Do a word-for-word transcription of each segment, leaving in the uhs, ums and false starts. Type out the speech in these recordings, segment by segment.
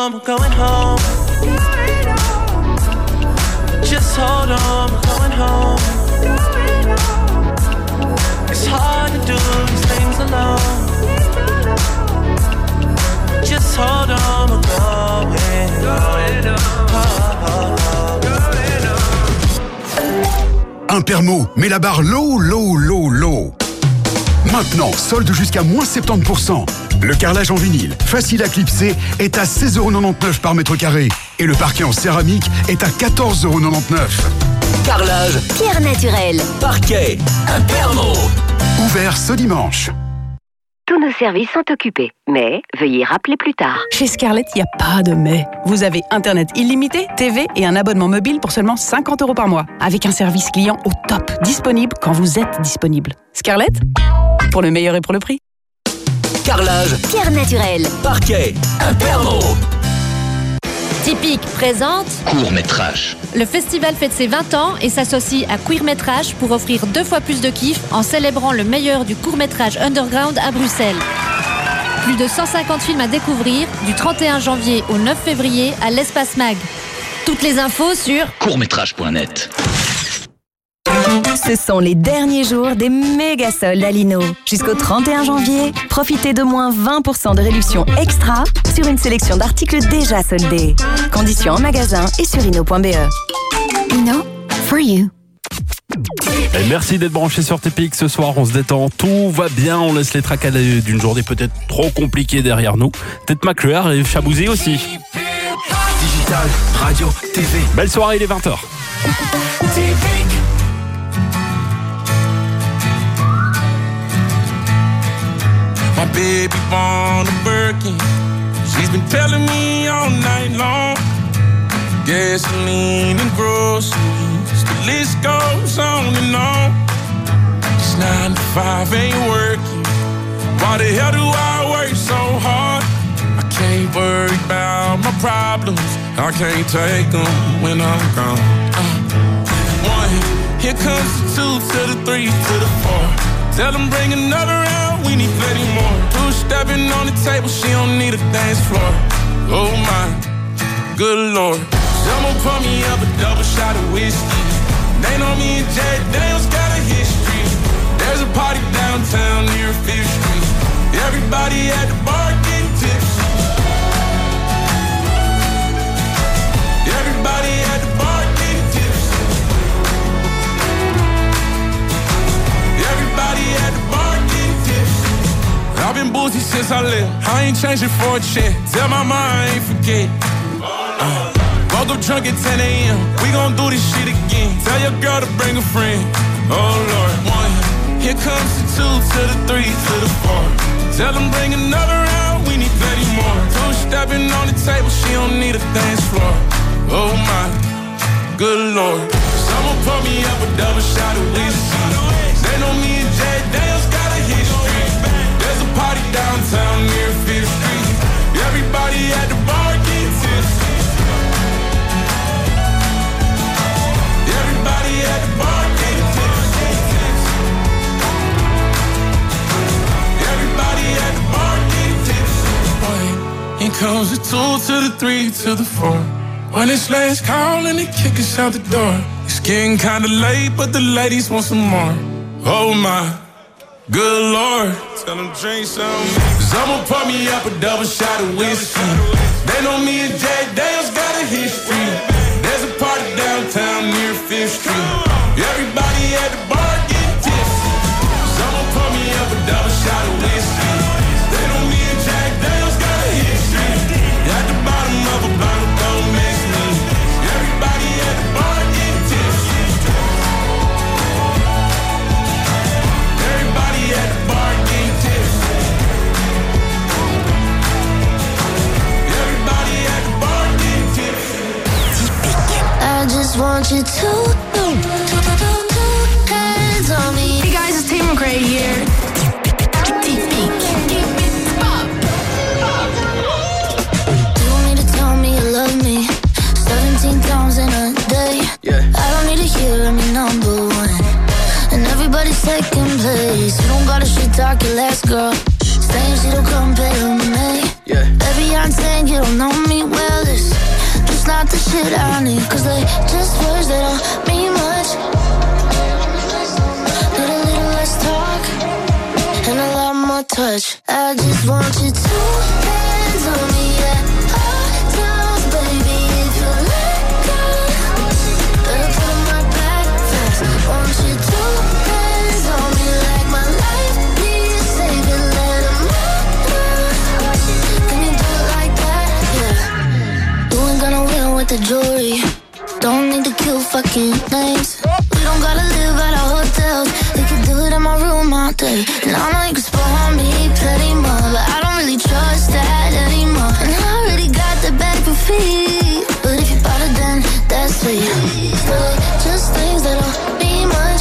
on, we're going home. Just hold on, we're going home. It's hard to do these things alone. Just hold on, we're going, going home. Un Permo met la barre low, low, low, low. Maintenant, solde jusqu'à moins soixante-dix pour cent. Le carrelage en vinyle, facile à clipser, est à seize euros quatre-vingt-dix-neuf par mètre carré. Et le parquet en céramique est à quatorze euros quatre-vingt-dix-neuf. Carrelage, pierre naturelle, parquet, un Permo. Ouvert ce dimanche. Tous nos services sont occupés, mais veuillez rappeler plus tard. Chez Scarlett, il n'y a pas de mais. Vous avez Internet illimité, T V et un abonnement mobile pour seulement cinquante euros par mois. Avec un service client au top, disponible quand vous êtes disponible. Scarlett, pour le meilleur et pour le prix. Carrelage, pierre naturelle, parquet, un Permo. Typique présente Court-métrage. Le festival fête ses vingt ans et s'associe à Queer-métrage pour offrir deux fois plus de kiff en célébrant le meilleur du court-métrage underground à Bruxelles. Plus de cent cinquante films à découvrir du trente et un janvier au neuf février à l'Espace Mag. Toutes les infos sur courtmétrage point net. Ce sont les derniers jours des méga soldes à Lino. Jusqu'au trente et un janvier, profitez de moins vingt pour cent de réduction extra sur une sélection d'articles déjà soldés. Conditions en magasin et sur lino point b e. Lino, for you. Et merci d'être branché sur Typique. Ce soir, on se détend, tout va bien. On laisse les tracas d'une journée peut-être trop compliquée derrière nous. Ted McClure et Chabouzi aussi. Digital, radio, T V. Belle soirée, il est vingt heures. My baby born a Birkin. She's been telling me all night long. Gasoline and groceries, the list goes on and on. This nine to five ain't working. Why the hell do I work so hard? I can't worry about my problems. I can't take them when I'm gone. Uh, one, here comes the two to the three to the four. Tell them bring another round, we need plenty more. Two-stepping on the table, she don't need a dance floor. Oh my, good Lord. Someone pour me up a double shot of whiskey. They know me and Jack Daniels got a history. There's a party downtown near Fifth Street. Everybody at the bar getting tipsy. Everybody at the bar getting tipsy. Everybody at the bar getting tipsy. I've been boozy since I left. I ain't changing for a check. Tell my mom I ain't forget. Uh, woke up drunk at ten a.m. We gon' do this shit again. Tell your girl to bring a friend. Oh Lord. One, here comes the two to the three to the four. Tell them bring another round. We need plenty more. Two-stepping on the table. She don't need a dance floor. Oh my, good Lord. Someone pour me up a double shot of whiskey. They know me and Jack Daniels got a history. There's a party downtown near Fifth Street. Everybody at the bar getting tipsy. Everybody at the bar getting tipsy. Everybody at the bar getting tipsy. Here comes the two to the three to the four. When it's last call and they kick us out the door. It's getting kinda late, but the ladies want some more. Oh my, good Lord. Tell them drink some. Someone pour me up a double shot of whiskey. They know me and Jack Daniels got a history. There's a party downtown near Fifth Street. Everybody at the bar getting tipsy. Someone pour me up a double shot of whiskey. They know me and Jack Daniels got a history. At the bottom of a bottle, don't mix me. Everybody at the bar getting tipsy. Everybody at the bar getting tipsy. Everybody at the bar getting tipsy. I just want you to do, to do, do, hands on me. Hey guys, it's Taylor McRae here. You don't need to tell me you love me seventeen times in a day. Yeah. I don't need to hear I'm your number one and everybody's second place. You don't gotta shit talk your last girl, saying she don't compare to me. Yeah. Baby, I not saying you don't know me well. It's just not the shit I need. Cause they just words that don't mean much. Need a little less talk and a lot more touch. I just want you to hands on me at all times, baby. If you let go, better put on my back fast. Want you to hands on me like my life needs saving. Let them know. Can you do it like that? Yeah. You ain't gonna win with the jewelry. Don't need to kill fucking names. We don't gotta live at our hotels. We can do it in my room all day. And I know you can spoil me plenty more, but I don't really trust that anymore. And I already got the bag for free. But if you bought it, then that's sweet. Still, just things that don't mean much.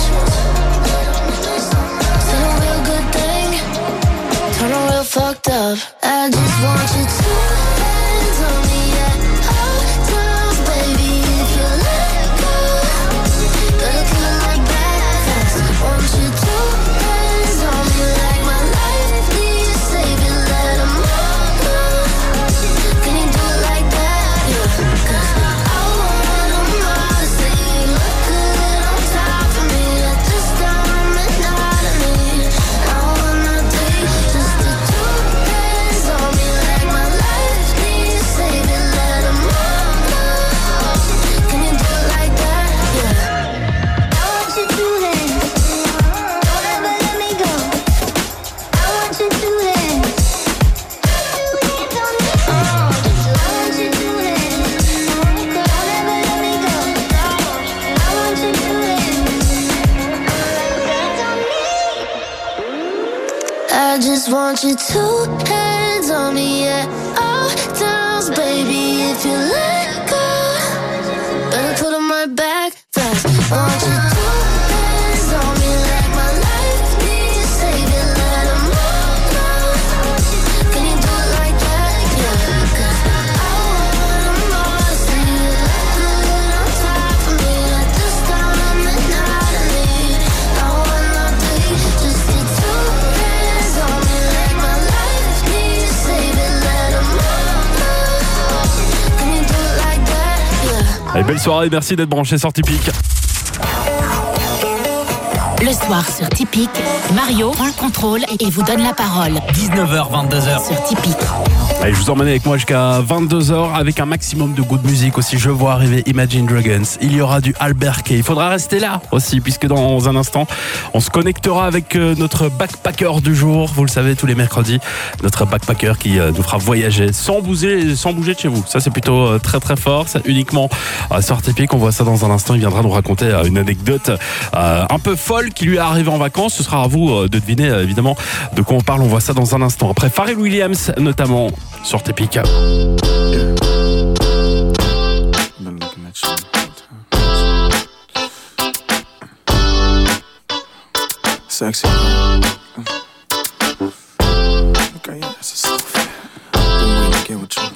Still a real good thing. Turn a real fucked up. I just want you to hands on me at all times, baby. If you let go, better kill it like that fast. Want you to hands on me like my life needs saving. Let them know. Can you do it like that? Yeah. Cause I want them all to say you look good on top of me. At this time and not of me. I wanna take just the two hands on me like my life needs saving. Let them know. Can you do it like that? Yeah. I want you to hands. Don't ever let me go. I want you to hands. Please don't let me go. I want you to hands. Don't ever let me go. I want you to hands. I just want you to hands on me at all times, baby. If you let go, better put on my back fast. Want you to hands on me like my life needs saving. Let them know. Can you do it like that? Yeah. Cause I want them all to see you look good on top of me. At this time and not of me. I wanna take just the two hands on me like my life needs saving. Let them know. Can you do it like that? Yeah. Allez, belle soirée, merci d'être branché sur Typique. Le soir sur Typique, Mario prend le contrôle et vous donne la parole. dix-neuf heures, vingt-deux heures. Sur Typique. Allez, je vous emmène avec moi jusqu'à vingt-deux heures avec un maximum de good music aussi. Je vois arriver Imagine Dragons. Il y aura du Albert Kay. Il faudra rester là aussi puisque dans un instant, on se connectera avec notre backpacker du jour. Vous le savez, tous les mercredis, notre backpacker qui nous fera voyager sans bouger, sans bouger de chez vous. Ça, c'est plutôt très très fort. C'est uniquement sur Typique. On voit ça dans un instant. Il viendra nous raconter une anecdote un peu folle qui lui est arrivée en vacances. Ce sera à vous de deviner évidemment de quoi on parle. On voit ça dans un instant. Après Pharrell Williams notamment sur Typique. Sexy. Okay, yeah, that's a selfie. Been waiting to get with you.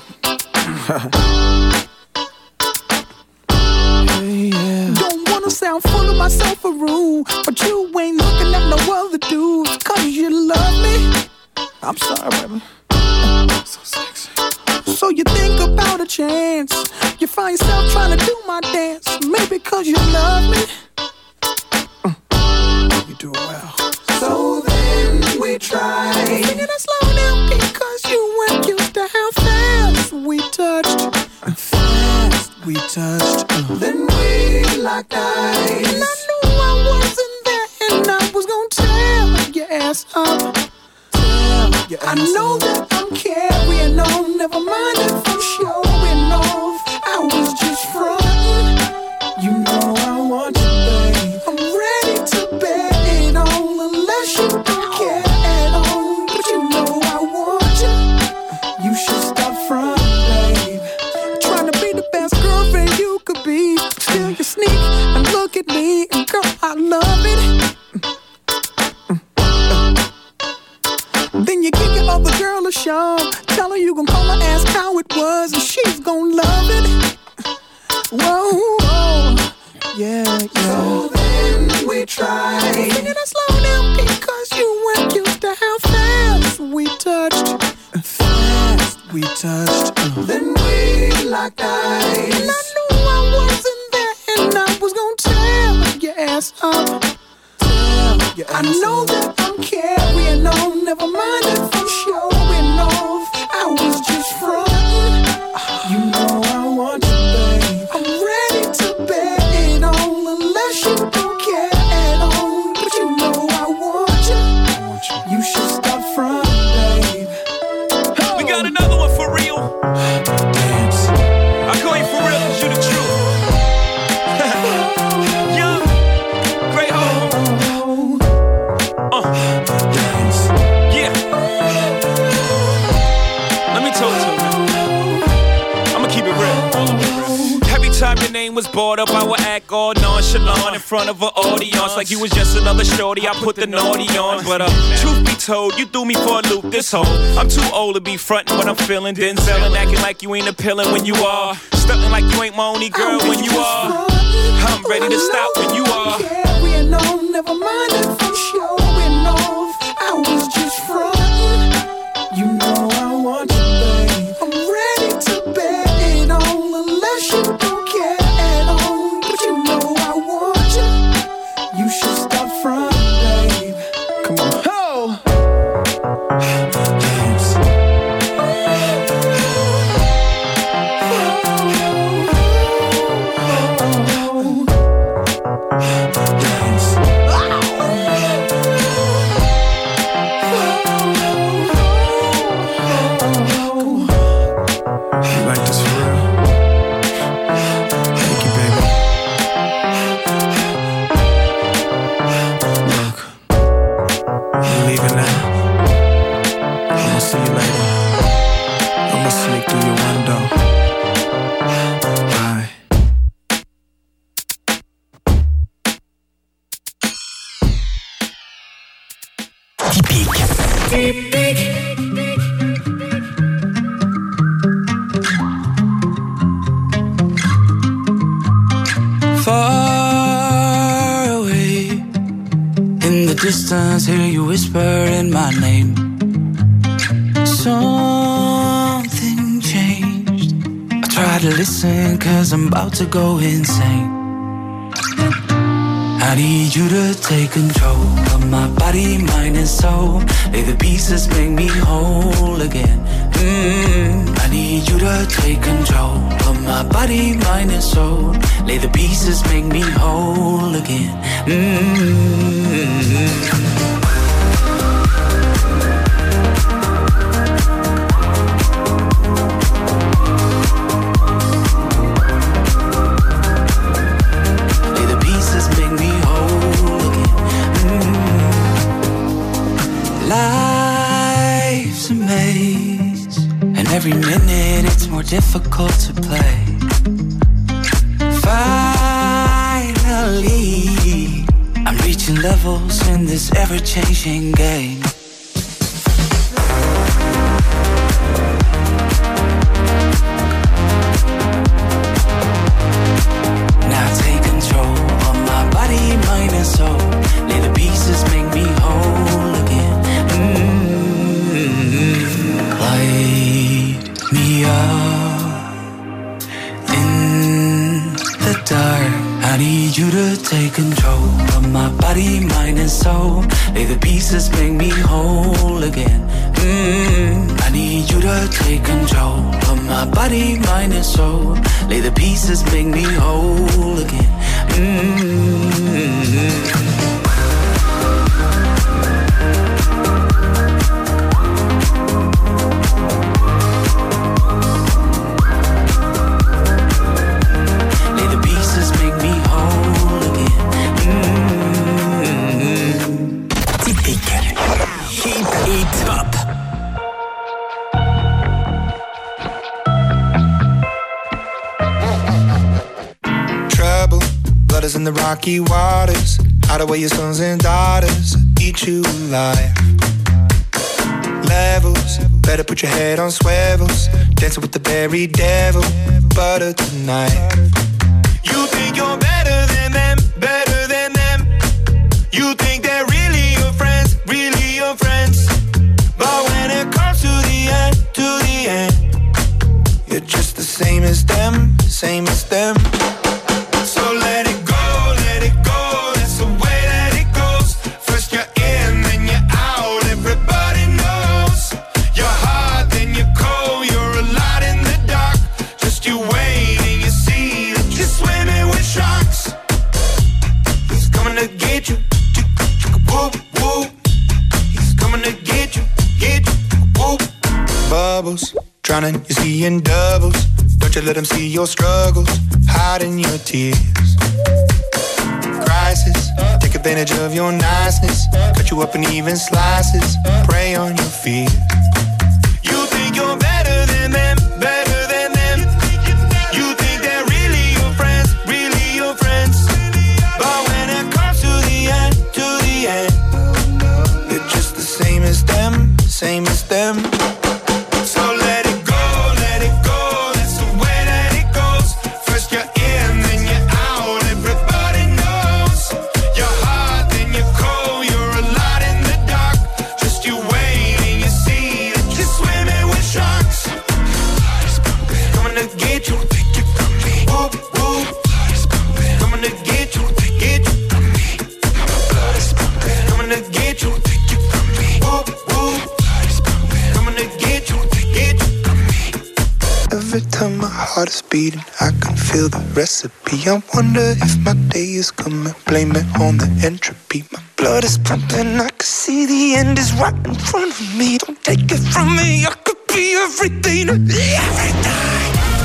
Hey, yeah. Don't wanna sound full of myself or rude, but you ain't looking at no other dudes. Cause you love me. I'm sorry, baby. So sexy. So you think about a chance. You find yourself trying to do my dance. Maybe cause you love me. Mm. You do well. So then we try. Singing it slow down because you weren't used to how fast we touched. Fast we touched. Uh. Then we locked eyes. And I knew I wasn't there, and I was gonna tear your ass up. Tear your ass I know up. That I'm carrying on. Never mind if I'm showing off. I was just frontin'. You know I want you, babe. I'm ready to bet it on, unless you don't care at all. But you know I want you. You should stop frontin', babe. Trying to be the best girlfriend you could be. Still you sneak and look at me, and girl, I love it. Then you give your other girl a shove. Tell her you gon' call her, ask how it was, and she's gon' love it. Whoa, whoa, yeah, yeah. So then we tried. Singing it slow down because you weren't used to how fast we touched. Fast we we touched. Uh. Then we locked eyes. And I knew I wasn't there, and I was gonna tear your ass up. Tear your ass I know up. That I'm carrying on. Never mind if I'm showing off. I was just frontin'. You know I want you, babe. I'm ready to bet it on, unless you don't care at all. But you know I want you. I want you. You should stop frontin', babe. Oh. We got another one for real. Dance. I call you for real, cause you the truth. Young, great home. Uh. Dance. Yeah. Let me talk to you. I'ma keep it real. Every time your name was brought up, I would act all nonchalant in front of an audience, like you was just another shorty. I put the naughty on, but uh, truth be told, you threw me for a loop this whole. I'm too old to be frontin' when I'm feeling Denzel and acting like you ain't appealing when you are, stuntin' like you ain't my only girl when you are. I'm ready to stop when you are. Carrying on, never mind if I'm showing off. I was just frontin'. You know I want you, babe. I'm ready to bet it on, unless you don't care at all. But you know I want you. You should stop frontin', babe. Come on. Oh. Dance. Dance. You like this for real? Thank you, baby. Look, you leaving now. I'ma see you later. I'ma sneak through your window. Bye. Typique. Far away in the distance, hear you whisper in my name. Something changed. I try to listen, cause I'm about to go insane. I need you to take control of my body, mind and soul. Lay the pieces, make me whole again. mm, I need you to take control of my body, mind and soul. Lay the pieces, make me whole again. mm. Life's a maze, and every minute it's more difficult to play. Finally, I'm reaching levels in this ever-changing game. Now take control of my body, mind and soul. Lay the pieces, make me whole again. Light me up in the dark. I need you to take control of my body, mind and soul. Lay the pieces, make me whole again. mm. I need you to take control of my body, mind and soul. Lay the pieces, make me whole again. mm. In the rocky waters, hide away your sons and daughters, eat you alive. Levels, better put your head on swivels, dancing with the very devil, butter tonight. You think you're better than them, better than them. You think they're really your friends, really your friends. But when it comes to the end, to the end, troubles. Drowning, you're seeing doubles. Don't you let them see your struggles, hiding your tears. Crisis, take advantage of your niceness. Cut you up in even slices, prey on your fears. You think you're better than them, better than them. You think they're really your friends, really your friends. But when it comes to the end, to the end, you're just the same as them, same as them. So let it go, let it go, that's the way that it goes. First you're in, then you're out, everybody knows. You're hot, then you're cold, you're a lot in the dark. Just you wait and you see that you're swimming with sharks. Coming to get you, take you from me. Whoop, whoop. Coming to get you, get you from me. Coming to get you, take you from me. Whoop, whoop. Coming to get you, get you from me. Every time my heart is beating, I can feel the recipe. I wonder if my day is coming. Blame it on the entropy. My blood is pumping. I can see the end is right in front of me. Don't take it from me. I could be everything, everything.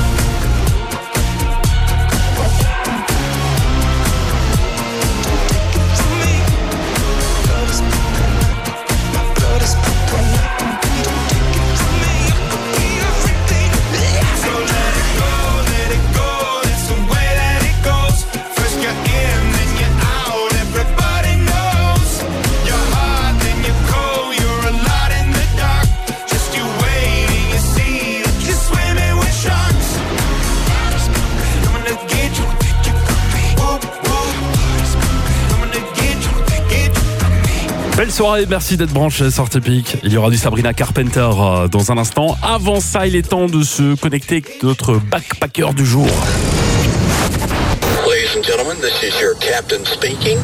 Belle soirée, merci d'être branché sur Typique. Il y aura du Sabrina Carpenter euh, dans un instant. Avant ça, il est temps de se connecter avec notre backpacker du jour. Ladies and gentlemen, this is your captain speaking.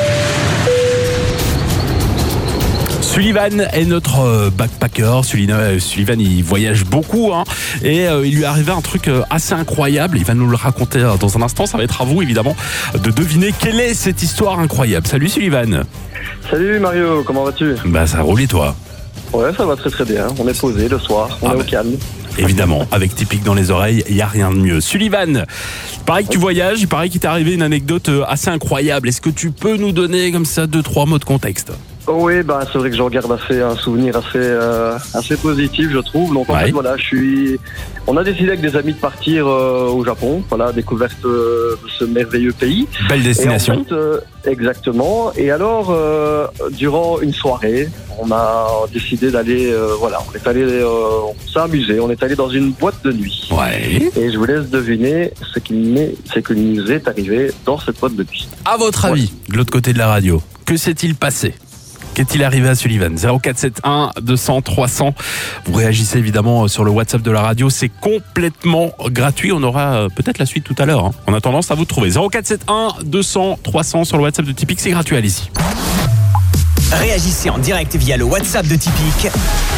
Sullivan est notre backpacker. Sullivan, il voyage beaucoup hein, et euh, il lui est arrivé un truc assez incroyable. Il va nous le raconter dans un instant. Ça va être à vous, évidemment, de deviner quelle est cette histoire incroyable. Salut Sullivan. Salut Mario, comment vas-tu? Bah ça roule et toi? Ouais, ça va très très bien. On est posé le soir, on ah est bah, au calme. Évidemment, avec Typique dans les oreilles, il n'y a rien de mieux. Sullivan, il paraît que tu voyages, il paraît qu'il t'est arrivé une anecdote assez incroyable. Est-ce que tu peux nous donner comme ça deux, trois mots de contexte? Oui, bah c'est vrai que j'en garde assez un souvenir assez euh, assez positif, je trouve. Donc en ouais. fait voilà, je suis. On a décidé avec des amis de partir euh, au Japon, voilà, découverte euh, de ce merveilleux pays. Belle destination. Et en fait, euh, exactement. Et alors, euh, durant une soirée, on a décidé d'aller, euh, voilà, on est allé, euh, on s'est amusé, on est allé dans une boîte de nuit. Ouais. Et je vous laisse deviner ce qui m'est, ce qui nous est arrivé dans cette boîte de nuit. À votre avis, ouais. de l'autre côté de la radio, que s'est-il passé? Qu'est-il arrivé à Sullivan? zéro quatre sept un deux cents trois cents. Vous réagissez évidemment sur le WhatsApp de la radio. C'est complètement gratuit. On aura peut-être la suite tout à l'heure. Hein. En attendant, c'est à vous de trouver. zéro quatre sept un deux cents trois cents sur le WhatsApp de Typique. C'est gratuit, allez-y. Réagissez en direct via le WhatsApp de Typique.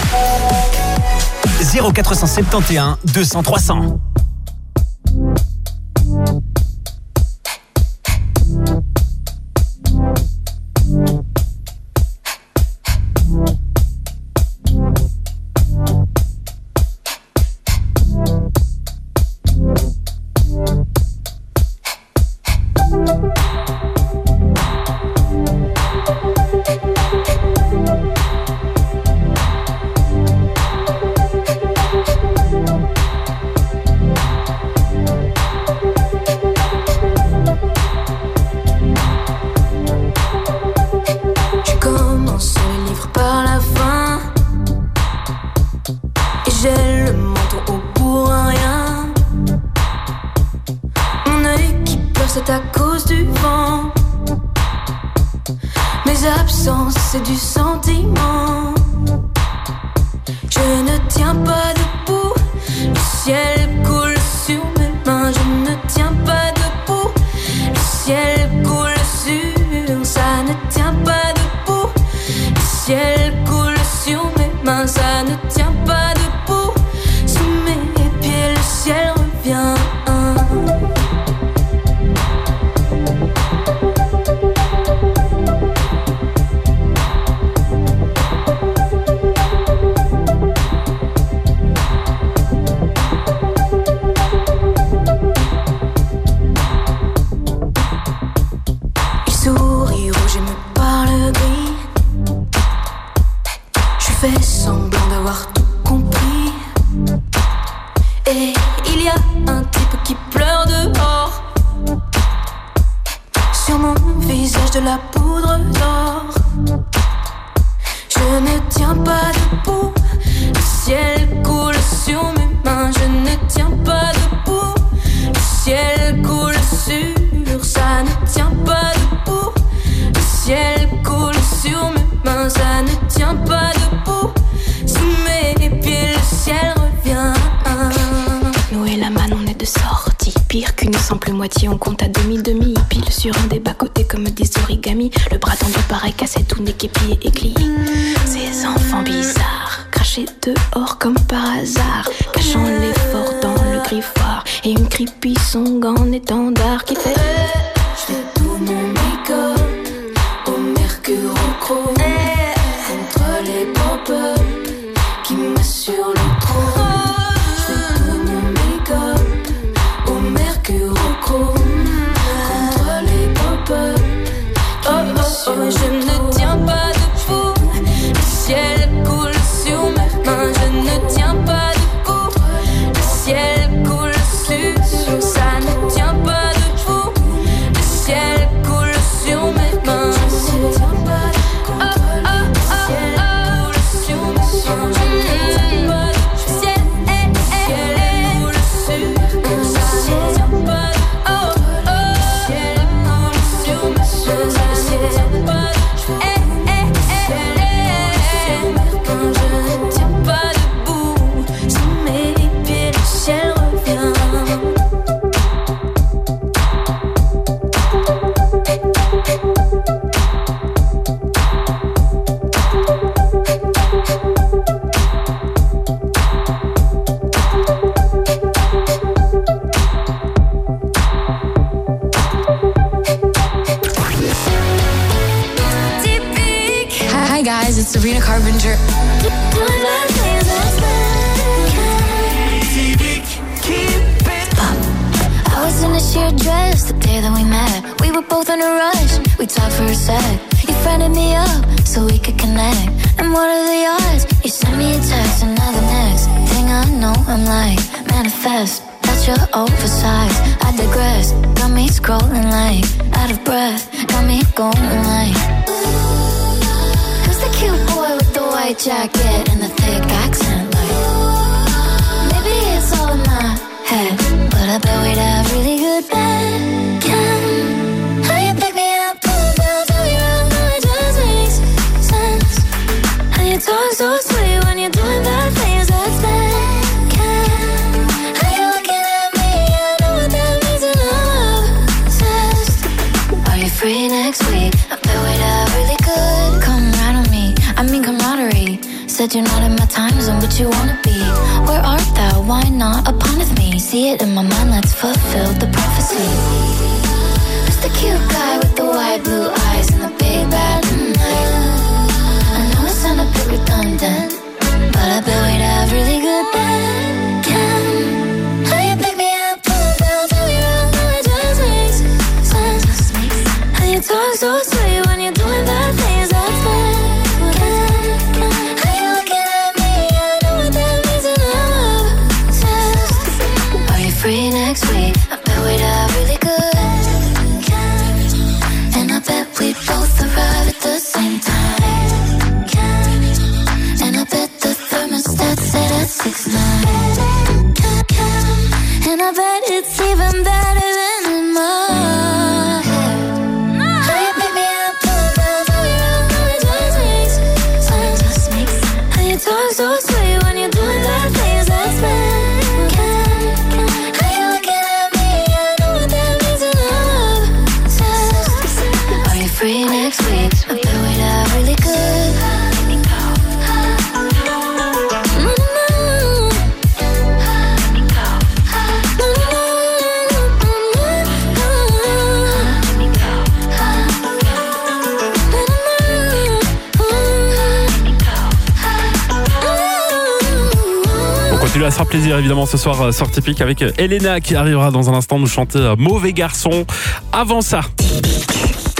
zéro quatre cent soixante et un deux cents trois cents. C'est du sentiment. Je ne tiens pas debout. Le ciel coule sur mes mains. Je ne tiens pas debout. Le ciel coule sur. Ça ne tient pas debout. Le ciel coule sur mes mains. Ça ne tient pas debout. Sous mes pieds, le ciel revient. semblant d'avoir tout compris. Et il y a un type qui pleure dehors. Sur mon visage de la poudre d'or. Je ne tiens pas debout. Le ciel coule sur mes mains. Je ne tiens pas debout. Le ciel coule sur. Ça ne tient pas debout. Le ciel coule sur mes mains. Ça ne tient pas debout. Sous mes pieds le ciel revient. Nous et la manne on est de sortie. Pire qu'une simple moitié, on compte à demi-demi. Pile sur un des bas-côtés comme des origamis. Le bras tendu pareil cassé, tout n'est qu'épié et glié. Ces enfants bizarres, crachés dehors comme par hasard, cachant l'effort dans le griffoir. Et une creepy song en étendard qui fait je fais tout mon make-up au mercure au chrome contre les pop-up qui m'assurent le trône. Je fais tout mon make-up au mercure au chrome contre les pop-up qui m'assurent le trône. Je ne tiens pas debout. Le ciel coule sur mes mains. Je ne tiens pas debout. Le ciel coule sur. Ça ne tient pas debout. Le ciel coule sur mes mains. Je ne tiens pas debout. Oh oh oh oh. Sur mes mains. Je ne tiens pas debout. Le ciel coule sur. Ça ne tient pas. Oh oh. Le ciel coule sur mes mains. Ça ne tient pas. Hi guys, it's Sabrina Carpenter. I was in a sheer dress the day that we met. We were both in a rush, we talked for a sec. You friended me up so we could connect. And what are the odds? You sent me a text and now the next thing I know I'm like, manifest. That's your oversized, I digress. Got me scrolling like, out of breath. Got me going like, who's the cute boy with the white jacket and the thick accent like, maybe it's all in my head, but I bet we'd have really good bed. Can how you pick me up, pull the bell, tell me around, now it just makes sense. How you talk so sweet when you're doing bad things, that's bad. Can how you looking at me, I know what that means and I'm obsessed. Are you free next week? I bet we'd have really good. Come right on me, I mean camaraderie. Said you're not in my time zone, but you wanna be. Where art thou? Why not upon with me? See it in my mind, let's fulfill the prophecy. Who's the cute guy with the white blue eyes and the big bad night? I know it sound a bit redundant, but I bet we'd have really good bed. Can how you pick me up, pull the bell, tell me around, now it just makes sense. How you talk so sweet when you're doing bad things, that's bad. Free next week, I bet we'd have really good. And I bet we'd both arrive at the same time. And I bet the thermostat set at six nine. And I bet it's even better than in my head. How you pick me up, pull the bell, tell me around, now it just makes sense. How you talk so sweet when you're doing bad things, that's bad. Free next week, I bet we'd have really good. On continue à se faire plaisir évidemment ce soir sur Typique avec Elena qui arrivera dans un instant nous chanter Mauvais Garçon. Avant ça,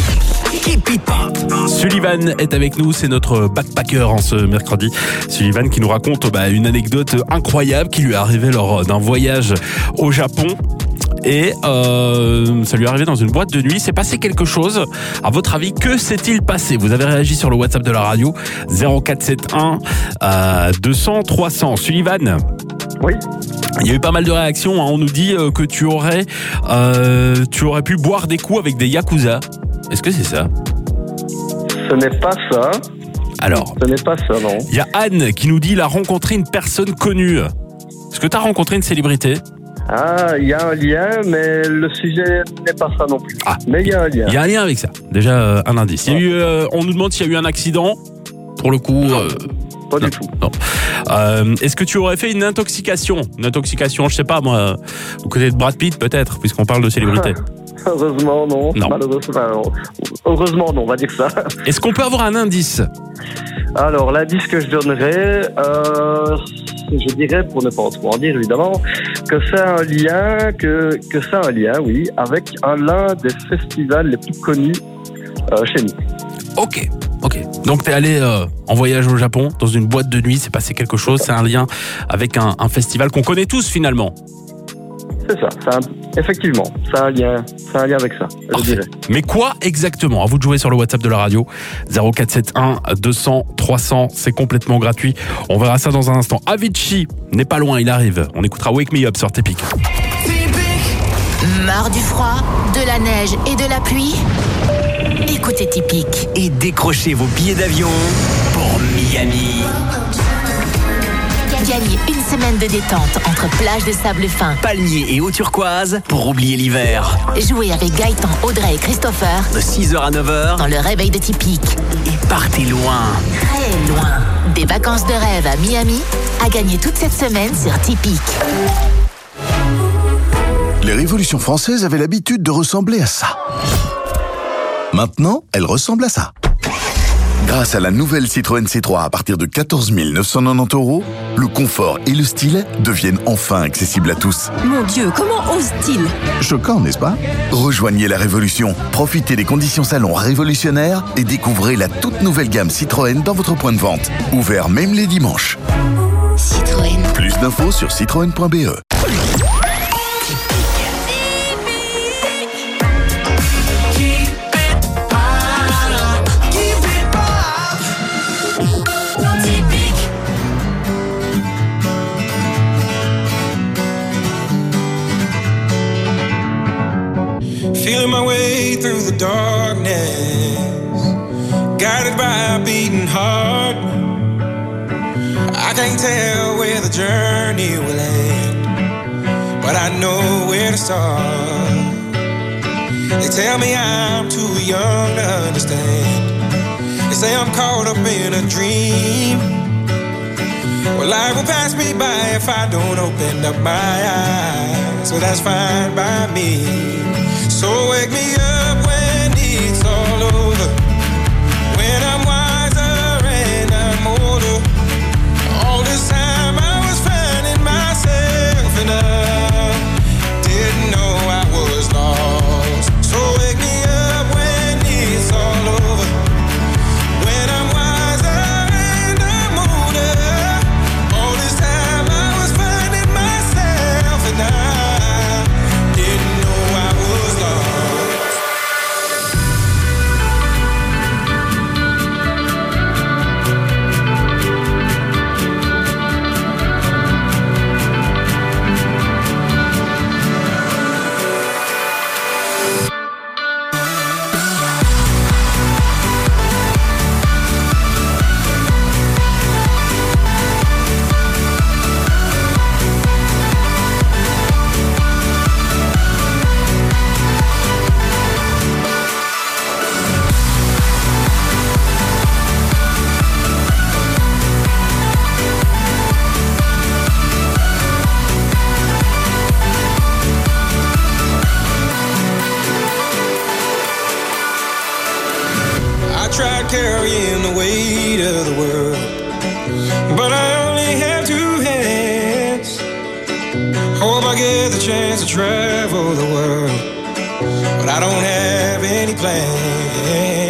Keep It Pop. Sullivan est avec nous, c'est notre backpacker en ce mercredi. Sullivan qui nous raconte bah, une anecdote incroyable qui lui est arrivée lors d'un voyage au Japon. Et euh, ça lui est arrivé dans une boîte de nuit. C'est passé quelque chose. À votre avis, que s'est-il passé? Vous avez réagi sur le WhatsApp de la radio zéro quatre sept un euh, deux cents trois cents. Sullivan. Oui. Il y a eu pas mal de réactions. Hein. On nous dit euh, que tu aurais, euh, tu aurais pu boire des coups avec des yakuza. Est-ce que c'est ça? Ce n'est pas ça. Alors. Ce n'est pas ça, non. Il y a Anne qui nous dit il a rencontré une personne connue. Est-ce que tu as rencontré une célébrité? Ah, il y a un lien, mais le sujet n'est pas ça non plus. Ah, mais il y a un lien. Il y a un lien avec ça. Déjà, euh, un indice. Il y a eu, euh, on nous demande s'il y a eu un accident. Pour le coup... Euh, pas non, du tout. Non. Euh, est-ce que tu aurais fait une intoxication? Une intoxication, je sais pas, moi, au côté de Brad Pitt, peut-être, puisqu'on parle de célébrité. Heureusement, non. Non. Malheureusement, heureusement, non, on va dire ça. Est-ce qu'on peut avoir un indice? Alors, l'indice que je donnerais, euh, je dirais, pour ne pas trop en dire, évidemment, que c'est un lien, que, que c'est un lien, oui, avec un l'un des festivals les plus connus euh, chez nous. Ok, ok. Donc t'es allé euh, en voyage au Japon, dans une boîte de nuit, c'est passé quelque chose, c'est un lien avec un, un festival qu'on connaît tous finalement. C'est ça, c'est un, effectivement, c'est un lien, c'est un lien avec ça, je Parfait. dirais. Mais quoi exactement? À vous de jouer sur le WhatsApp de la radio zéro quatre sept un deux cents trois cents, c'est complètement gratuit. On verra ça dans un instant. Avicii n'est pas loin, il arrive. On écoutera Wake Me Up sur Tepic. Marre du froid, de la neige et de la pluie? Écoutez Typique. Et décrochez vos billets d'avion pour Miami. Gagnez une semaine de détente entre plage de sable fin, palmiers et eau turquoise pour oublier l'hiver. Jouez avec Gaëtan, Audrey et Christopher de six heures à neuf heures dans le réveil de Typique. Et partez loin. Très loin. Des vacances de rêve à Miami à gagner toute cette semaine sur Typique. Les révolutions françaises avaient l'habitude de ressembler à ça. Maintenant, elles ressemblent à ça. Grâce à la nouvelle Citroën C trois à partir de quatorze mille neuf cent quatre-vingt-dix euros, le confort et le style deviennent enfin accessibles à tous. Mon Dieu, comment ose-t-il? Choquant, n'est-ce pas? Rejoignez la révolution, profitez des conditions salon révolutionnaires et découvrez la toute nouvelle gamme Citroën dans votre point de vente. Ouvert même les dimanches. Citroën. Plus d'infos sur citroën point b e. Feeling my way through the darkness, guided by a beating heart. I can't tell where the journey will end, but I know where to start. They tell me I'm too young to understand. They say I'm caught up in a dream. Well, life will pass me by if I don't open up my eyes. So that's fine by me. So wake me up when it's all over, when I'm wiser and I'm older. All this time I was finding myself and I didn't know I was lost. So wake me up when it's all over, when I'm wiser and I'm older. All this time I was finding myself and I didn't know I was lost. I tried carrying the weight of the world, but I only have two hands. Hope I get the chance to travel the world, but I don't have any plans.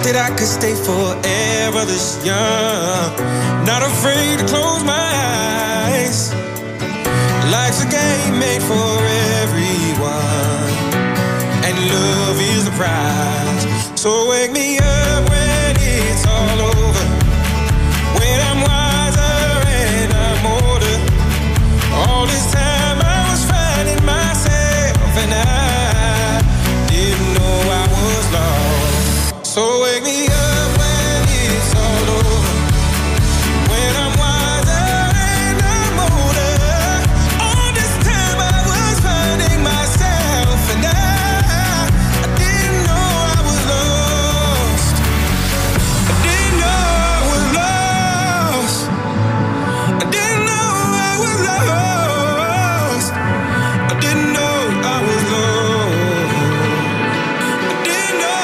that I could stay forever this young. Not afraid to close my eyes. Life's a game made for everyone, and love is the prize. So wake me up when it's all over, when I'm wiser and I'm older. All this time I was finding myself, and I didn't know I was lost. So wake me up when it's all over, when I'm wiser and I'm older. All this time I was finding myself, and I, I didn't know I was lost. I didn't know I was lost. I didn't know I was lost. I didn't know I was lost. I didn't know.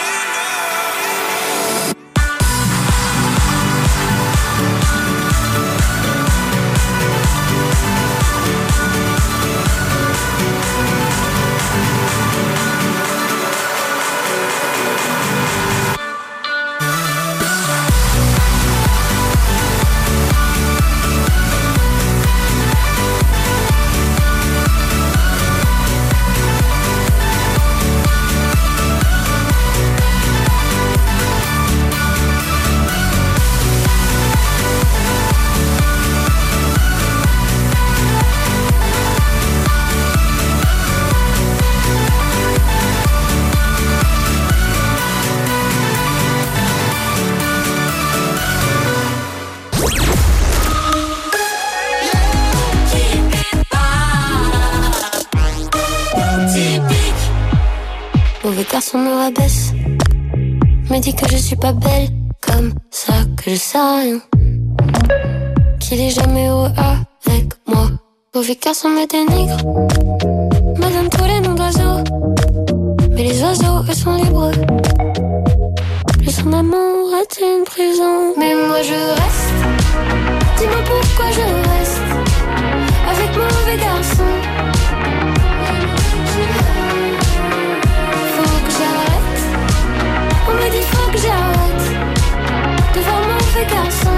Mauvais garçon me rabaisse, me dit que je suis pas belle, comme ça que je sais rien, qu'il est jamais heureux avec moi. Mauvais garçon me dénigre, me donne tous les noms d'oiseaux, mais les oiseaux eux sont libres. Lui son amour est une prison, mais moi je reste. Dis-moi pourquoi je reste avec mauvais garçon. On me dit faut que j'arrête de voir mauvais garçon.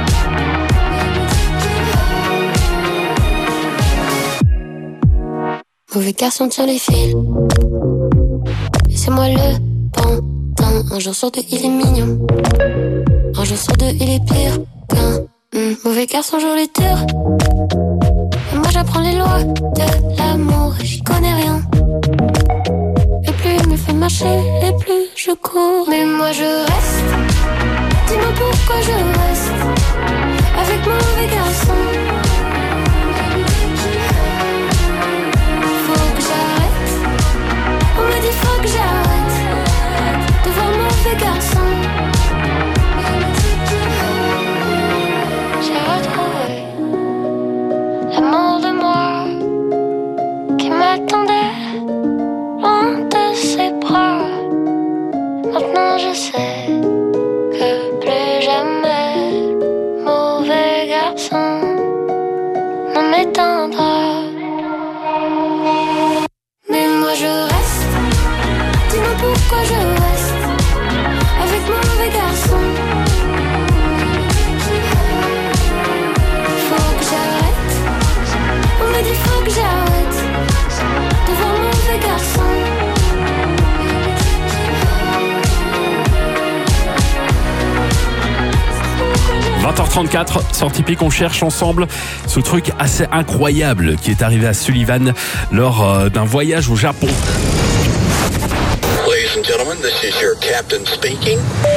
Mauvais garçon tient les fils, et c'est moi le pantin. Un jour sur deux il est mignon, un jour sur deux il est pire qu'un mmh. Mauvais garçon joue les tours, et moi j'apprends les lois de l'amour et j'y connais rien. Et plus il me fait marcher, et plus je cours. Mais moi je reste. Dis-moi pourquoi je reste avec mauvais garçon. Faut que j'arrête. On me dit faut que j'arrête de voir mauvais garçon. J'ai retrouvé l'amour de moi qui m'attendait loin de ses bras. Maintenant je sais que plus jamais mauvais garçon ne m'éteindra. Mais moi je reste. Dis-moi pourquoi je reste avec mauvais garçon. Faut que j'arrête. On me dit faut que j'arrête de voir mauvais garçon. vingt heures trente-quatre, sur Typique, on cherche ensemble ce truc assez incroyable qui est arrivé à Sullivan lors euh, d'un voyage au Japon. Ladies and gentlemen, this is your captain speaking.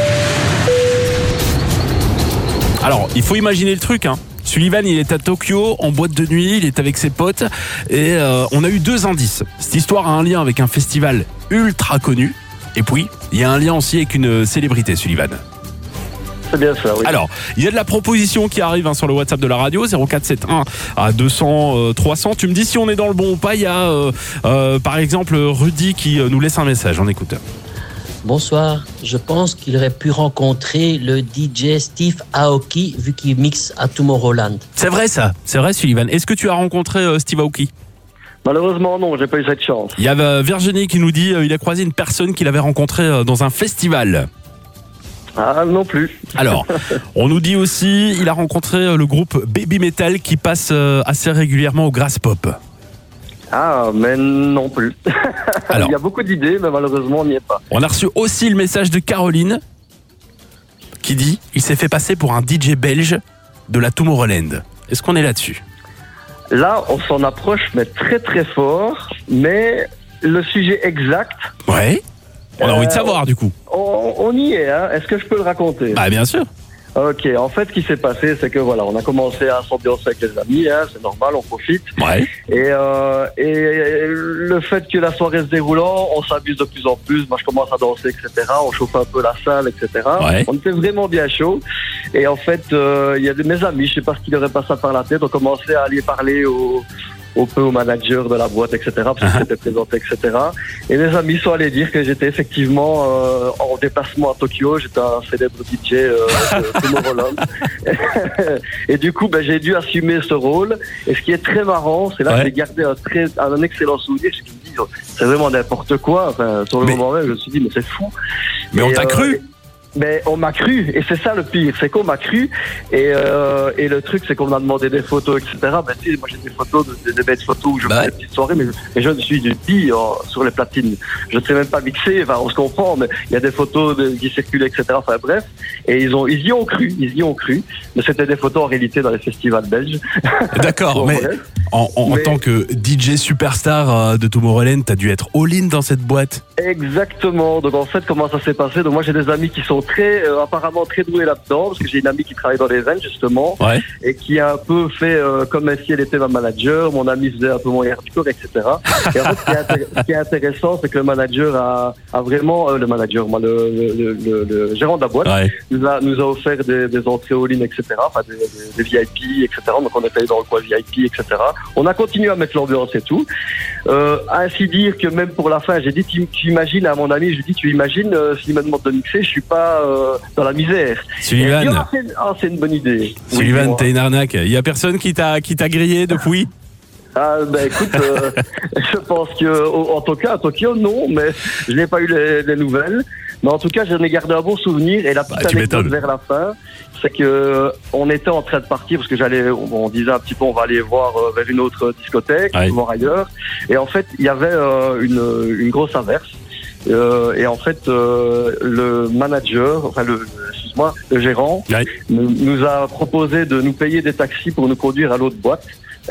Alors, il faut imaginer le truc, hein. Sullivan, il est à Tokyo, en boîte de nuit, il est avec ses potes, et euh, on a eu deux indices. Cette histoire a un lien avec un festival ultra connu, et puis, il y a un lien aussi avec une célébrité, Sullivan. C'est bien ça, oui. Alors, il y a de la proposition qui arrive hein, sur le WhatsApp de la radio, zéro quatre sept un à deux cents, euh, trois cents. Tu me dis si on est dans le bon ou pas. Il y a, euh, euh, par exemple, Rudy qui euh, nous laisse un message. On écoute. Bonsoir. Je pense qu'il aurait pu rencontrer le D J Steve Aoki vu qu'il mixe à Tomorrowland. C'est vrai ça. C'est vrai, Sullivan. Est-ce que tu as rencontré euh, Steve Aoki ? Malheureusement, non, j'ai pas eu cette chance. Il y a euh, Virginie qui nous dit euh, il a croisé une personne qu'il avait rencontrée euh, dans un festival. Ah, non plus. Alors, on nous dit aussi, il a rencontré le groupe Baby Metal qui passe assez régulièrement au Grass Pop. Ah, mais non plus. Alors, il y a beaucoup d'idées, mais malheureusement, on n'y est pas. On a reçu aussi le message de Caroline qui dit il s'est fait passer pour un D J belge de la Tomorrowland. Est-ce qu'on est là-dessus ? Là, on s'en approche, mais très très fort. Mais le sujet exact... Ouais. On a euh, envie de savoir, du coup. On, on y est, hein. Est-ce que je peux le raconter ? Bah, bien sûr. Ok, en fait, ce qui s'est passé, c'est que voilà, on a commencé à s'ambiancer avec les amis, hein, c'est normal, on profite. Ouais. Et, euh, et le fait que la soirée se déroulant, on s'abuse de plus en plus. Moi, je commence à danser, et cetera. On chauffe un peu la salle, et cetera. Ouais. On était vraiment bien chaud. Et en fait, il euh, y a de mes amis, je sais pas ce qui leur est passé par la tête, ont commencé à aller parler au au peu au manager de la boîte, et cetera, parce que j'étais présenté, et cetera. Et mes amis sont allés dire que j'étais effectivement euh, en déplacement à Tokyo, j'étais un célèbre D J euh, de Tomorrowland. Et du coup, ben, j'ai dû assumer ce rôle. Et ce qui est très marrant, c'est là ouais. que j'ai gardé un, très, un excellent souvenir, c'est qu'ils me disent, c'est vraiment n'importe quoi. Enfin, sur le mais... moment même, je me suis dit, mais c'est fou. Mais et on t'a euh, cru Mais on m'a cru, et c'est ça le pire, c'est qu'on m'a cru, et, euh, et le truc c'est qu'on m'a demandé des photos, et cetera. Ben, tu sais, moi j'ai des photos, des, des belles photos où je bah. fais des petites soirées, mais, mais je ne suis du pire sur les platines. Je ne sais même pas mixer, enfin on se comprend, mais il y a des photos de, qui circulent, et cetera. Enfin bref, et ils, ont, ils y ont cru, ils y ont cru, mais c'était des photos en réalité dans les festivals belges. D'accord, bon, mais bref. en, en, mais en tant que D J superstar de Tomorrowland, t'as dû être all-in dans cette boîte. Exactement, donc en fait comment ça s'est passé, donc moi j'ai des amis qui sont très euh, apparemment très doué là-dedans, parce que j'ai une amie qui travaille dans les events justement, ouais. et qui a un peu fait euh, comme si elle était ma manager. Mon ami faisait un peu mon hardcore, et cetera. Et en fait, ce qui est, intér- ce qui est intéressant, c'est que le manager a, a vraiment euh, le manager, moi, le, le, le, le gérant de la boîte, ouais. nous a nous a offert des, des entrées all-in, et cetera. Enfin, des, des, des V I P, et cetera. Donc on était dans le coin V I P, et cetera. On a continué à mettre l'ambiance et tout. Euh, ainsi dire que même pour la fin, j'ai dit, tu, tu imagines à mon ami, je lui dis, tu imagines euh, s'il me demande de mixer, je suis pas euh, dans la misère. Sullivan. Dit, oh, c'est, oh, c'est une bonne idée. Sullivan, oui, t'es une arnaque. Il y a personne qui t'a qui t'a grillé depuis? Ah ben écoute, euh, je pense que en tout cas à Tokyo non, mais je n'ai pas eu les, les nouvelles. Mais en tout cas, j'en ai gardé un bon souvenir. Et la petite bah, anecdote vers la fin, c'est que on était en train de partir parce que j'allais, on, on disait un petit peu, on va aller voir euh, vers une autre discothèque, ouais. voir ailleurs. Et en fait, il y avait euh, une, une grosse averse. Euh, et en fait, euh, le manager, enfin le, excuse-moi, le gérant, ouais. nous, nous a proposé de nous payer des taxis pour nous conduire à l'autre boîte.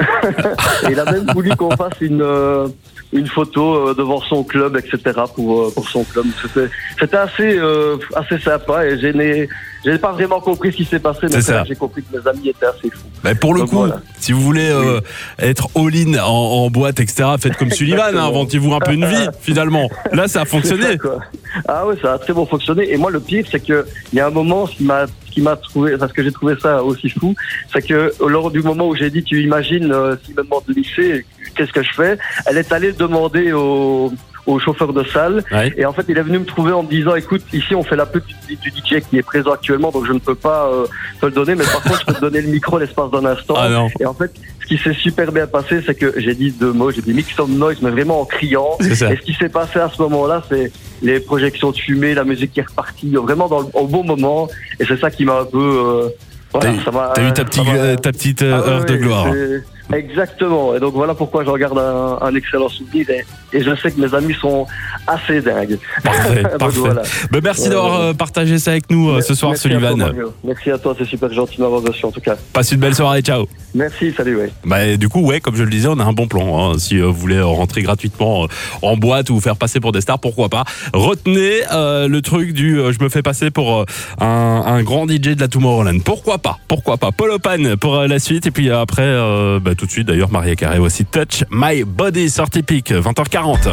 Et il a même voulu qu'on fasse une euh, une photo euh, devant son club, et cetera pour euh, pour son club. C'était c'était assez euh, assez sympa et je n'ai j'ai pas vraiment compris ce qui s'est passé, mais là, j'ai compris que mes amis étaient assez fous. Mais pour le Donc, coup, voilà. si vous voulez euh, oui. être all-in en, en boîte, et cetera, faites comme Sullivan, hein, inventez-vous un peu une vie, finalement. Là, ça a fonctionné. Ça, quoi. Ah oui, ça a très bon fonctionné. Et moi, le pire, c'est que il y a un moment, ce qui m'a, ce qui m'a trouvé, parce que j'ai trouvé ça aussi fou, c'est que lors du moment où j'ai dit, tu imagines, euh, s'il me demande de mixer, qu'est-ce que je fais? Elle est allée demander au au chauffeur de salle, ouais. et en fait il est venu me trouver en me disant écoute, ici on fait la pub du, du D J qui est présent actuellement, donc je ne peux pas euh, te le donner, mais par contre je peux te donner le micro l'espace d'un instant. Ah et en fait ce qui s'est super bien passé, c'est que j'ai dit deux mots, j'ai dit make some noise, mais vraiment en criant, et ce qui s'est passé à ce moment-là, c'est les projections de fumée, la musique qui est repartie vraiment dans le, au bon moment, et c'est ça qui m'a un peu euh, voilà, t'as, ça m'a, t'as eu ta petite, euh, ta petite euh, ah, heure ouais, de gloire. Exactement, et donc voilà pourquoi j'en garde un, un excellent souvenir, et, et je sais que mes amis sont assez dingues. Parfait, parfait. Voilà. Ben, merci euh, d'avoir euh, partagé ça avec nous euh, ce soir, merci Sullivan. À toi, merci à toi, c'est super gentil de m'avoir reçu en tout cas. Passe une belle soirée, ciao. Merci, salut, ouais. Bah, du coup, ouais, comme je le disais, on a un bon plan. Hein. Si euh, vous voulez rentrer gratuitement euh, en boîte ou vous faire passer pour des stars, pourquoi pas. Retenez euh, le truc du euh, je me fais passer pour euh, un, un grand D J de la Tomorrowland. Pourquoi pas, pourquoi pas. Paul Opan pour euh, la suite, et puis euh, après, euh, bah, tout de suite d'ailleurs, Maria Carré aussi, Touch My Body sur Typique, vingt heures quarante.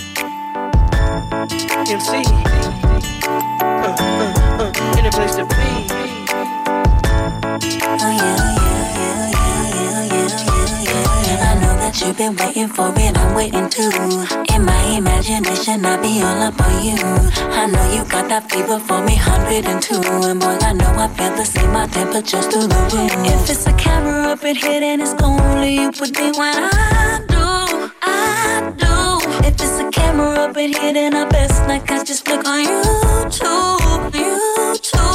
You've been waiting for it, I'm waiting too. In my imagination, I be all up on you. I know you got that fever for me, one hundred two. And boy, I know I feel the same, my temperature's through the roof. If it's a camera up in here, then it's only you put me when I do, I do. If it's a camera up in here, then I best like I just click on YouTube, YouTube.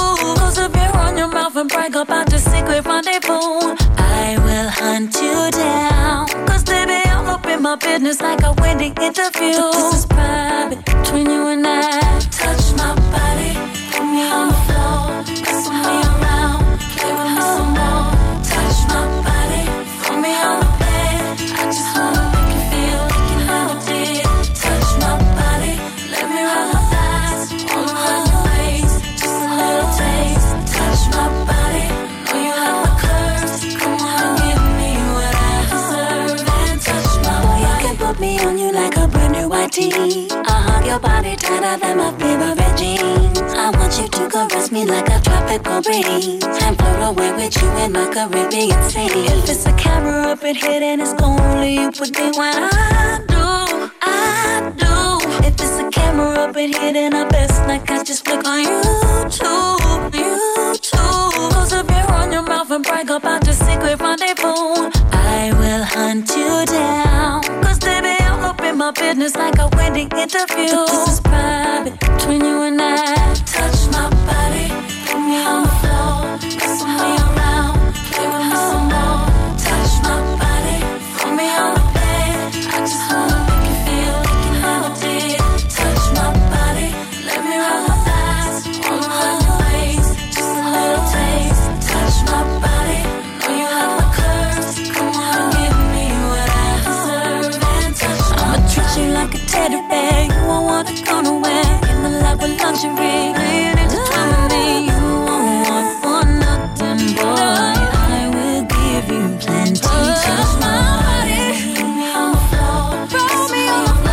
Close up your on your mouth and brag about the secret rendezvous. I will hunt you down. Cause baby, I'm up in my business like a wedding interview. But this is private between you and I. Touch my body, put me on the floor, kiss me around, play with me some more. Touch my body, put me on the bed. I just wanna make you feel like you never did. Touch my body, let me run my thighs all around your waist. Just a little taste. Touch my body, know you have my curves. Come on, give me what I deserve and touch my body. You can put me on you like a brand new white tee. I hug your body tighter than my favorite jeans. I want you to caress me like a tropical breeze and float away with you in my Caribbean sea. If it's a camera up in here, then it's only you with me when I do, I do. If it's a camera up in here, then I best like I just click on YouTube, YouTube. Close up your on your mouth and brag about the secret rendezvous. I will hunt you down. Cause baby, I'm up in my business like a wedding interview. But this is private between you and I. Touch my body, put me on the floor, kiss me around, play with me some more. Touch my body, put me on the bed. I just wanna make you feel like you never did. Touch my body, let me run my thighs all around your waist. Just a little taste. Touch my body, know you have my curves. Come on, give me what I deserve and touch my I'ma treat you like a teddy bear. You won't wanna go nowhere. In the lap with lingerie, laying into time with me. You won't want for nothing, boy. I will give you plenty. Touch my body, put me on the floor, roll me on the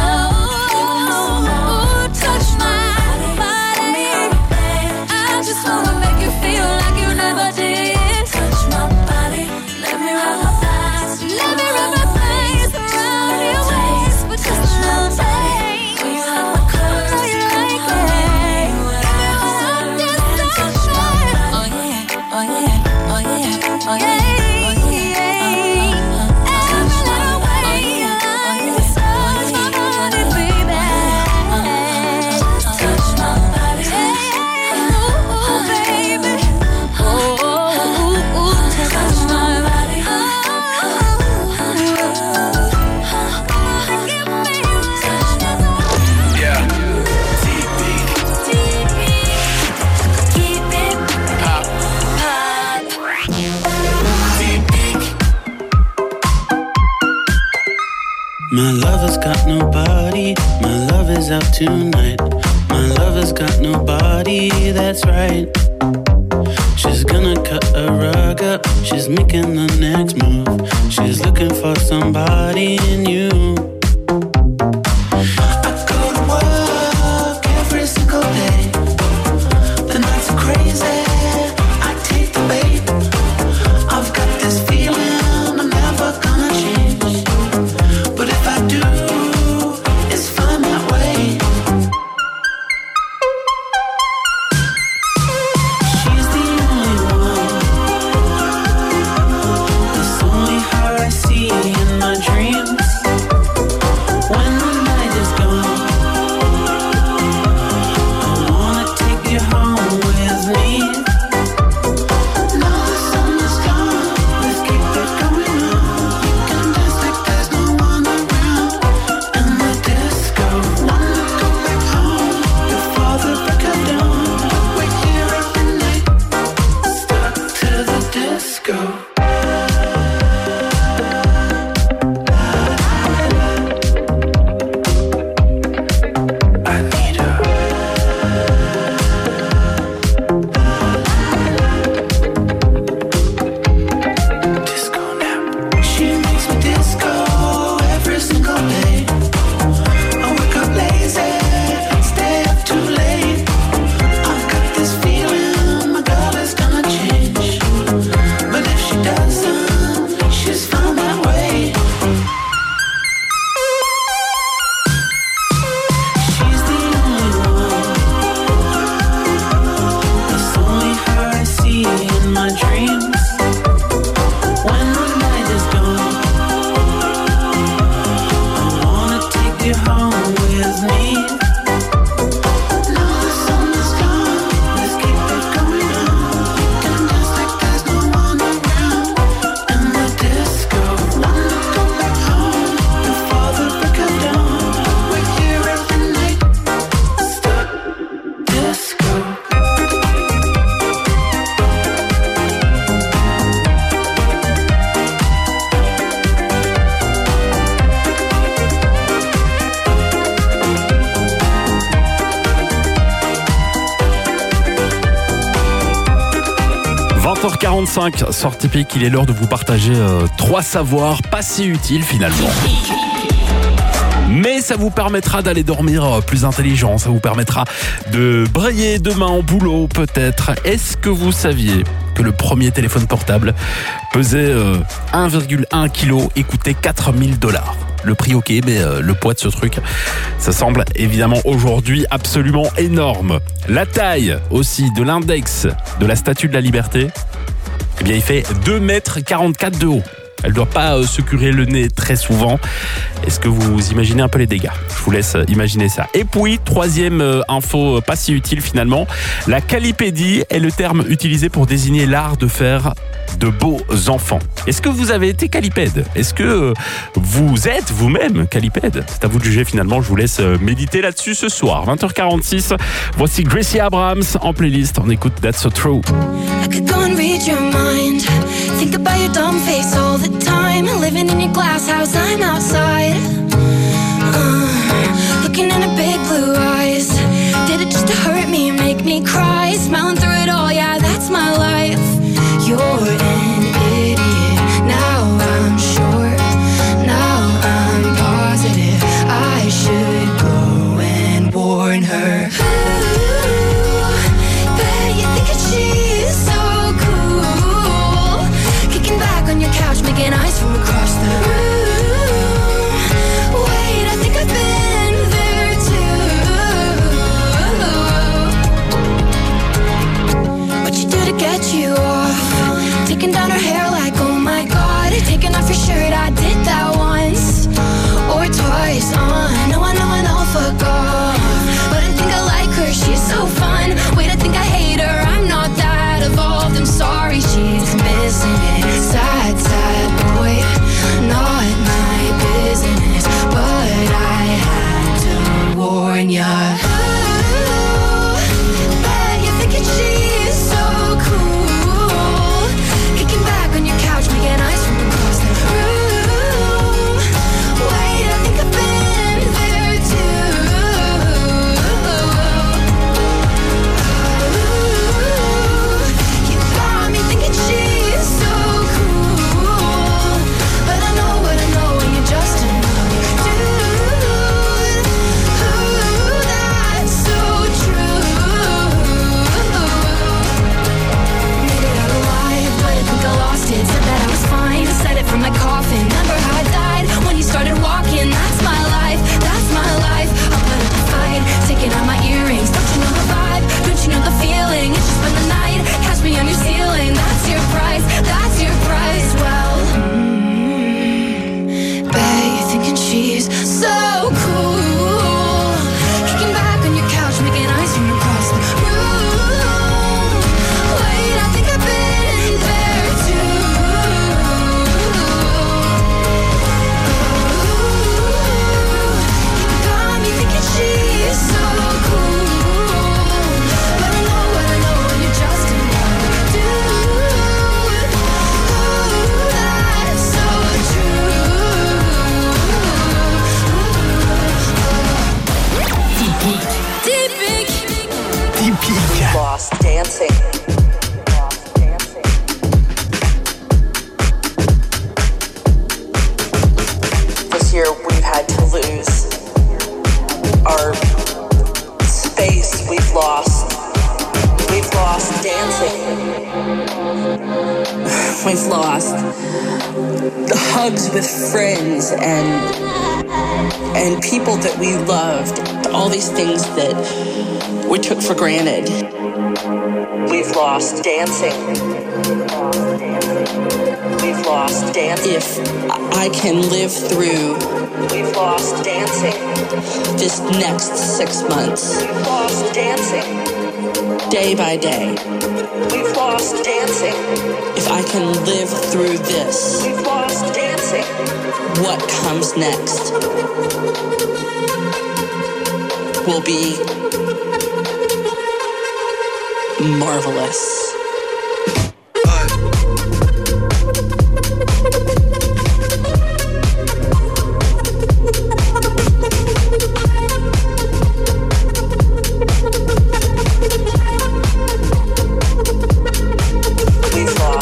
floor. Touch my body, I just wanna make you feel like you never did. Touch my body, let me rub my thighs, let me rub my thighs around your waist for just a little taste. Will you have my curves? Know you like it. Touch my body. Oh yeah, oh yeah, oh yeah, oh yeah. My lover's got nobody, my love is out tonight. My lover's got nobody, that's right. She's gonna cut a rug up, she's making the next move. She's looking for somebody new. I go to work every single day. The nights are crazy, I take the bait. I've got this feeling I'm never gonna change. But if I do, it's fine that way. She's the only one. It's only her I see in my dreams. quarante-cinq sur Tipeee, il est l'heure de vous partager euh, trois savoirs pas si utiles finalement. Mais ça vous permettra d'aller dormir plus intelligent, ça vous permettra de briller demain au boulot peut-être. Est-ce que vous saviez que le premier téléphone portable pesait euh, un virgule un kilos et coûtait quatre mille dollars? Le prix ok, mais euh, le poids de ce truc, ça semble évidemment aujourd'hui absolument énorme. La taille aussi de l'index de la Statue de la Liberté, eh bien il fait deux mètres quarante-quatre de haut. Elle ne doit pas euh, se curer le nez très souvent. Est-ce que vous imaginez un peu les dégâts? Je vous laisse imaginer ça. Et puis, troisième euh, info pas si utile finalement, la calipédie est le terme utilisé pour désigner l'art de faire de beaux enfants. Est-ce que vous avez été calipède? Est-ce que euh, vous êtes vous-même calipède? C'est à vous de juger finalement. Je vous laisse euh, méditer là-dessus ce soir. vingt heures quarante-six, voici Gracie Abrams en playlist. On écoute That's So True. I could go and read your mind. Think about your dumb face all the time. Living in your glass house, I'm outside. Uh, looking in her big blue eyes. Did it just to hurt me and make me cry? Smiling through it all, yeah, that's my life. You're an idiot. Now I'm sure. Now I'm positive. I should go and warn her. Ooh, bet you think she's so cool. Kicking back on your couch, making eyes from across the room. Wait, I think I've been there too. What you do to get you off? Taking down her hair like, oh my god. Taking off your shirt, I did that once or twice. Uh, no, I know I know, fuck off. But I think I like her, she's so fun. Wait, I think I hate her, I'm not that evolved. I'm sorry, she's missing it. Sad, sad boy, not my business. But I had to warn ya. Ooh, bet you're thinking she's so cool. Kicking back on your couch, making eyes from across the room. Wait, I think I've been there too. Ooh, you got me thinking she's so cool. But I know what I know when you're just another dude. Ooh, that's so true. Made it out alive, but I think I lost it. Said that I was fine, said it from my coffin. Remember how I died when you started walking? That's my life, that's my life. I'll put up a fight, taking out my earrings. Don't you know the vibe? Don't you know the feeling? It's just spend the night, catch me on your ceiling. That's your price, that's your price. Well, mm, bet you're thinking she's so cool. Kicking back on your couch, making eyes from across the room. Wait, I think I've been there too. You got me thinking she's so cool. But I know what I know when you're just another dude. Ooh, that's so true. Typique. Typique. Lost dancing. This year we've had to lose our space. We've lost. We've lost dancing. We've lost the hugs with friends and and people that we loved. All these things that we took for granted. We've lost dancing. We've lost dancing. If I can live through, we've lost dancing. This next six months, we've lost dancing. Day by day, we've lost dancing. If I can live through this, we've lost dancing. What comes next will be marvelous. We've lost.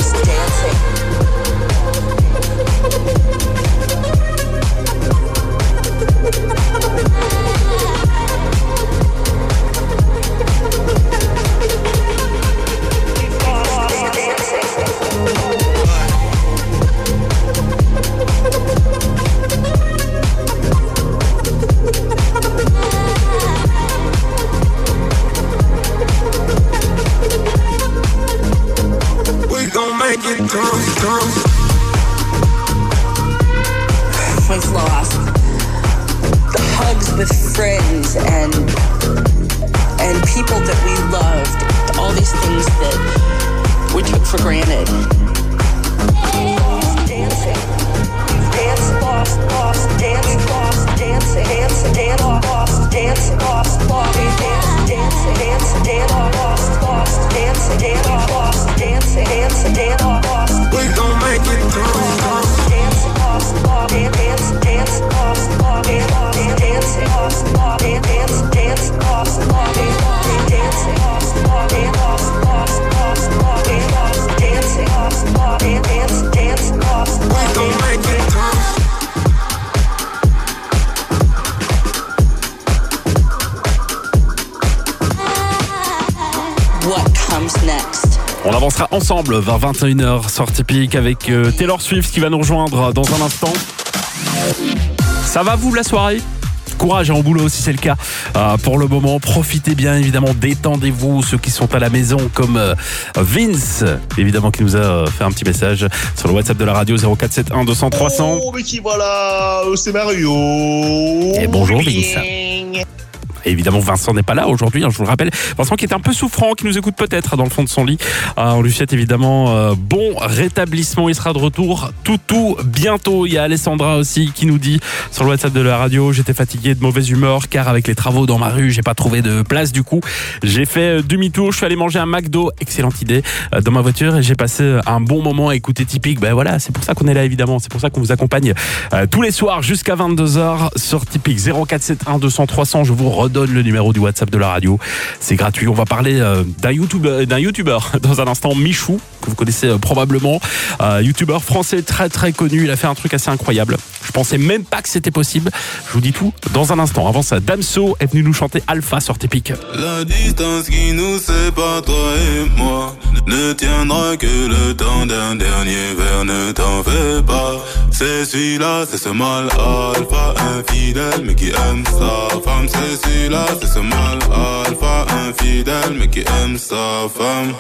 we've lost the hugs with friends and and people that we loved, all these things that we took for granted. Dancing, dance, lost, lost, dance, lost, dancing, dancing, dance, lost, dance, lost, lost, dance, dancing, dance, dance, lost, lost, dancing, dance, lost, dancing, dance, dance, lost. We gon' make it through. Dancing, lost, lost, dance, dance, lost, lost, dance, dancing, lost, lost, dance, dance, lost, lost, dancing, lost, lost, lost, lost, lost, lost, dancing, lost, lost, dance, dance, lost. We gon' make it through. What comes next? On avancera ensemble vers vingt et une heures, sortie pique avec euh, Taylor Swift qui va nous rejoindre dans un instant. Ça va vous la soirée ? Courage en boulot si c'est le cas. Euh, pour le moment, profitez bien évidemment, détendez-vous. Ceux qui sont à la maison comme euh, Vince, évidemment, qui nous a fait un petit message sur le WhatsApp de la radio zéro quatre sept un deux cents trois cents. Oh mais qui voilà, c'est Mario. Et bonjour Vince. Et évidemment, Vincent n'est pas là aujourd'hui, hein, je vous le rappelle. Vincent qui est un peu souffrant, qui nous écoute peut-être dans le fond de son lit. Euh, on lui souhaite évidemment euh, bon rétablissement. Il sera de retour tout tout bientôt. Il y a Alessandra aussi qui nous dit sur le WhatsApp de la radio: j'étais fatigué, de mauvaise humeur, car avec les travaux dans ma rue, j'ai pas trouvé de place. Du coup, j'ai fait euh, demi-tour. Je suis allé manger un McDo. Excellente idée. Euh, dans ma voiture, et j'ai passé un bon moment à écouter Typique. Ben voilà, c'est pour ça qu'on est là évidemment. C'est pour ça qu'on vous accompagne euh, tous les soirs jusqu'à vingt-deux heures sur Typique. zéro quatre sept un deux cents trois cents. Je vous redonne le numéro du WhatsApp de la radio. C'est gratuit. On va parler euh, d'un YouTuber, d'un YouTuber dans un instant, Michou, que vous connaissez euh, probablement. Euh, YouTuber français très très connu. Il a fait un truc assez incroyable. Je pensais même pas que c'était possible. Je vous dis tout dans un instant. Avant ça, Damso est venu nous chanter Alpha sur Typique. La distance qui nous sépare, toi et moi, ne tiendra que le temps d'un dernier verre. Ne t'en fais pas. C'est celui-là, c'est ce mal alpha infidèle, mais qui aime sa femme. C'est celui-là, c'est ce mal alpha infidèle, mais qui aime sa femme.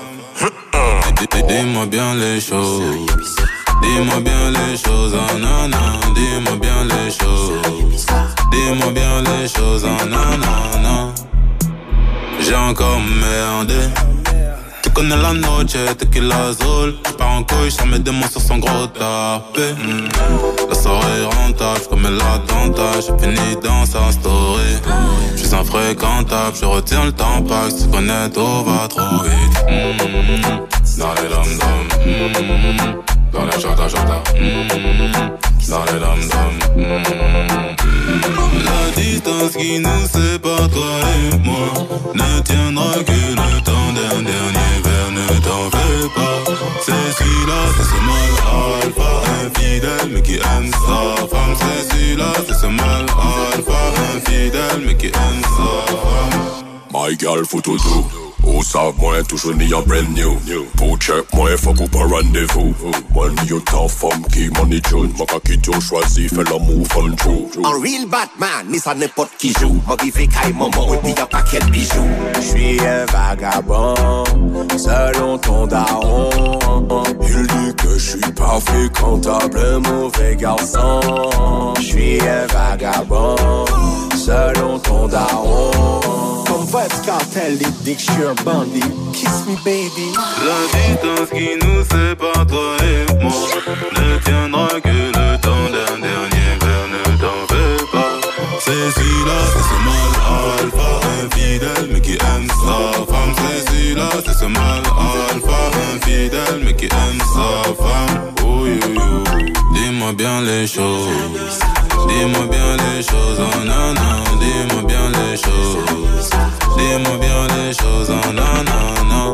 Dis-moi bien les choses. Dis-moi bien les choses, oh non, non. Dis-moi bien les choses. Dis-moi bien les choses, oh non, non, non. J'ai encore merdé. Tu connais la noche, tequila azul. J'pars en couille, j'en mets des mots sur son gros tapé. mm. La soirée est rentable, comme l'attentat. J'ai fini dans sa story. J'suis infréquentable, je retiens le temps pas que tu connais, tout va trop vite. mm. Dans les dom-dom, mm. Dans les chata-chata, mm. Dans les dom-dom, mm. La distance qui nous sépare, toi et moi, ne tiendra que le temps d'un dernier verre. Ne t'en fais pas. C'est celui-là, c'est ce mal alpha infidèle, mais qui aime sa femme. C'est celui-là, c'est ce mal alpha infidèle, mais qui aime sa femme. My girl, faut tout doux. Ou savent moi toujours ni un brand new. Pour check moi faut qu'on pas rendez-vous. One you tough femme qui money tune. M'a pas qui tu choisi fait l'amour fun true. Un real Batman, mais ça n'importe qui joue. M'a rivé caille maman et puis y'a pas quel bijou. J'suis un vagabond, selon ton daron. Il dit que j'suis pas fréquentable, un mauvais garçon. J'suis un vagabond, selon ton daron. Comme Vybz Kartel, il dit que j'suis un bandit. Kiss me baby. La distance qui nous sépare, toi et moi, ne tiendra que le temps d'un dernier verre. Ne t'en fais pas. C'est celui-là, c'est ce mal alpha infidèle, mais qui aime sa femme. C'est celui-là, c'est ce mal alpha infidèle, mais qui aime sa femme. Oh, yo, yo. Dis-moi bien les choses. Dis-moi bien les choses, oh non, non. Dis-moi bien les choses. Dis-moi bien les choses, oh non, non, non.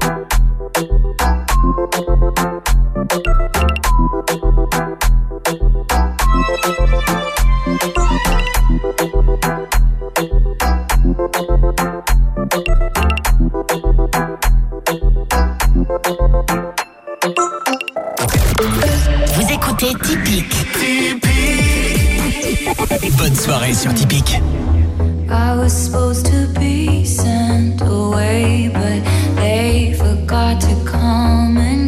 Vous écoutez Typique. Bonne soirée sur Typique. I was supposed to be sent away, but they forgot to come and